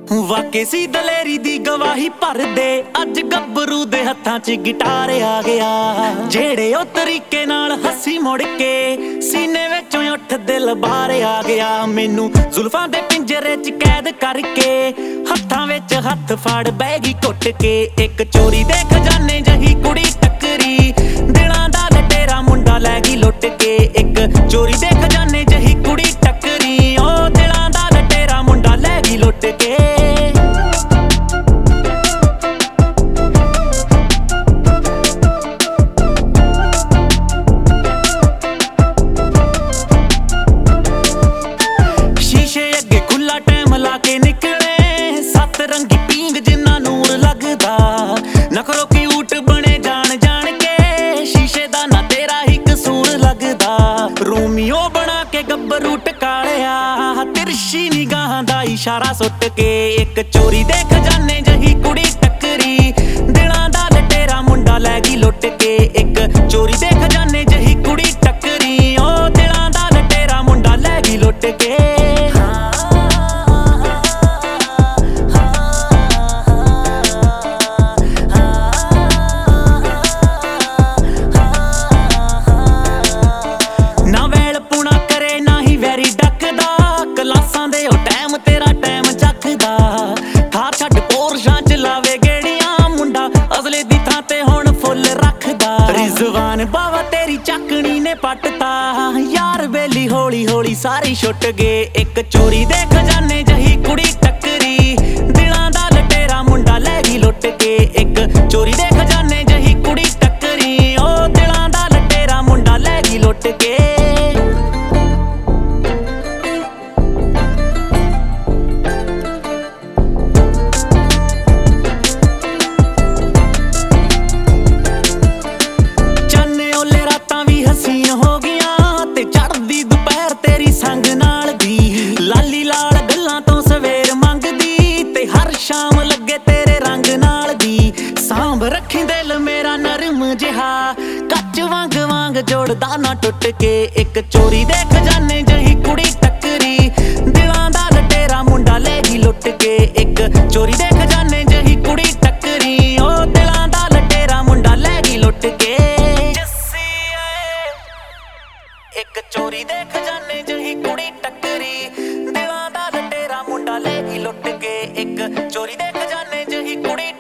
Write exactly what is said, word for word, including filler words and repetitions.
ਵਾਕੇ ਸੀ ਦਲੇਰੀ ਦੀ ਗਵਾਹੀ ਭਰਦੇ ਅੱਜ ਗੱਭਰੂ ਦੇ ਹੱਥਾਂ 'ਚ ਗਿਟਾਰ ਆ ਗਿਆ। ਜਿਹੜੇ ਉਹ ਤਰੀਕੇ ਨਾਲ ਹੱਸੀ ਮੁੜ ਕੇ ਸੀਨੇ ਵਿੱਚੋਂ ਉੱਠ ਦਿਲ ਬਾਹਰ ਆ ਗਿਆ। ਮੈਨੂੰ ਜ਼ੁਲਫਾਂ ਦੇ ਪਿੰਜਰੇ 'ਚ ਕੈਦ ਕਰਕੇ ਹੱਥਾਂ ਵਿੱਚ ਹੱਥ ਫੜ ਬਹਿ ਗਈ ਘੁੱਟ ਕੇ। ਇੱਕ ਚੋਰੀ ਦੇ ਖਜ਼ਾਨੇ ਜਹੀ ਕੁੜੀ ਟੱਕਰੀ, ਦਿਲਾਂ ਦਾ ਲਟੇਰਾ ਮੁੰਡਾ ਲੈ ਗਈ ਲੁੱਟ ਕੇ। ਇੱਕ ਚੋਰੀ ਦੇ ਖਜ਼ਾਨੇ ਜਹੀ ਕੁੜੀ ਟੱਕਰੀ, ਉਹ ਦਿਲਾਂ ਦਾ ਲਟੇਰਾ ਮੁੰਡਾ ਲੈ ਗਈ ਲੁੱਟ ਕੇ। ਸ਼ੀਸ਼ੇ ਅੱਗੇ ਖੁੱਲਾ ਟਾਈਮ ਲਾ ਕੇ ਨਿਕਲੇ ਸੱਤ ਰੰਗੀ ਪੀਂਗ ਜਿੰਨਾ ਨੂਰ ਲੱਗਦਾ। ਨਖਰੋ ਕਿਊਟ ਬਣੇ ਜਾਣ ਜਾਣ ਕੇ, ਸ਼ੀਸ਼ੇ ਦਾ ਨਾ ਤੇਰਾ ਹੀ ਕਸੂਰ ਲੱਗਦਾ। ਰੋਮੀਓ ਬਣਾ ਕੇ ਗੱਭਰੂ ਟਕਾਲਿਆ, ਤਿਰਛੀ ਨਿਗਾਹਾਂ ਦਾ ਇਸ਼ਾਰਾ ਸੁੱਟ ਕੇ। ਇੱਕ ਚੋਰੀ ਦੇ ਖਜ਼ਾਨੇ ਜਹੀ ਕੁੜੀ ਟੱਕਰੀ, ਦਿਲਾਂ ਦਾ ਲਟੇਰਾ ਮੁੰਡਾ ਲੈ ਗਈ ਲੁੱਟ ਕੇ। ਇੱਕ ਚੋਰੀ ਦੇ ਖਜ਼ਾਨੇ ਜਹੀ ਕੁੜੀ ਟੱਕਰੀ, ਉਹ ਦਿਲਾਂ ਦਾ ਲਟੇਰਾ ਮੁੰਡਾ ਲੈ ਗਈ ਲੁੱਟ ਕੇ। ਨਾ ਵੈਲ ਪੁਣਾ ਕਰੇ ਨਾ ਹੀ ਵੈਰੀ ਡੱਕਦਾ, ਕਲਾਸਾਂ ਦੇ ਉਹ ਟਾਈਮ ਤੇਰਾ ਟਾਈਮ ਚੱਕਦਾ। ਥਾਰ ਛੱਡ ਪੋਰਸ਼ਾਂ ਚ ਲਾਵੇ ਗੇੜੀਆਂ, ਮੁੰਡਾ ਅਸਲੇ ਦੀ ਥਾਂ ਤੇ ਹੁਣ ਫੁੱਲ ਰੱਖਦਾ। ਰਿਜ਼ਵਾਨ ਬਾਵਾ ਤੇਰੀ ਚੱਕਣੀ ਨੇ ਪੱਟਤਾ, ਯਾਰ ਬੇਲੀ ਹੌਲੀ ਹੌਲੀ ਸਾਰੀ ਛੁੱਟ ਗਏ। ਇੱਕ ਚੋਰੀ ਦੇ ਖਜ਼ਾਨੇ ਜਹੀ ਕੁੜੀ ਟੱਕਰੀ, ਦਿਲਾਂ ਦਾ ਲਟੇਰਾ ਮੁੰਡਾ ਲੈ ਗਈ ਲੁੱਟ ਕੇ। ਇੱਕ ਚੋਰੀ ਦੇ ਖਜ਼ਾਨੇ ਜਹੀ ਕੁੜੀ ਟੱਕਰੀ, ਉਹ ਦਿਲਾਂ ਦਾ ਲਟੇਰਾ ਮੁੰਡਾ ਲੈ ਗਈ ਲੁੱਟ ਕੇ। ਹੋ ਗਈਆਂ ਤੇ ਚੜ੍ਹਦੀ ਦੁਪਹਿਰ ਤੇਰੀ ਸੰਗ ਨਾਲ ਦੀ, ਲਾਲੀ ਲਾਲ ਗੱਲਾਂ ਤੋਂ ਸਵੇਰ ਮੰਗਦੀ ਤੇ ਹਰ ਸ਼ਾਮ ਲੱਗੇ ਤੇਰੇ ਰੰਗ ਨਾਲ ਦੀ। ਸਾਂਭ ਰੱਖੀ ਦਿਲ ਮੇਰਾ ਨਰਮ ਜਿਹਾ, ਕੱਚ ਵਾਂਗ ਵਾਂਗ ਜੋੜਦਾ ਨਾ ਟੁੱਟ ਕੇ। ਇੱਕ ਚੋਰੀ ਦੇ ਖਜ਼ਾਨੇ ਜਹੀ ਕੁੜੀ ਟੱਕਰੀ, ਦਿਲਾਂ ਦਾ ਲਟੇਰਾ ਮੁੰਡਾ ਲੈ ਗਈ ਲੁੱਟ ਕੇ। ਇੱਕ ਚੋਰੀ ਦੇ ਖਜ਼ਾਨੇ ਜਹੀ ਕੁੜੀ ਟੱਕਰੀ, ਉਹ ਦਿਲਾਂ ਦਾ ਲਟੇਰਾ ਮੁੰਡਾ ਲੈ ਗਈ ਲੁੱਟ ਕੇ। ਇੱਕ ਚੋਰੀ ਦੇ ਖਜ਼ਾਨੇ ਜਹੀ ਕੁੜੀ ਟੱਕਰੀ, ਦਿਲਾਂ ਦਾ ਲਟੇਰਾ ਮੁੰਡਾ ਲੈ ਗਈ ਲੁੱਟ ਕੇ। ਇੱਕ ਚੋਰੀ ਦੇ ਖਜ਼ਾਨੇ ਜਹੀ ਕੁੜੀ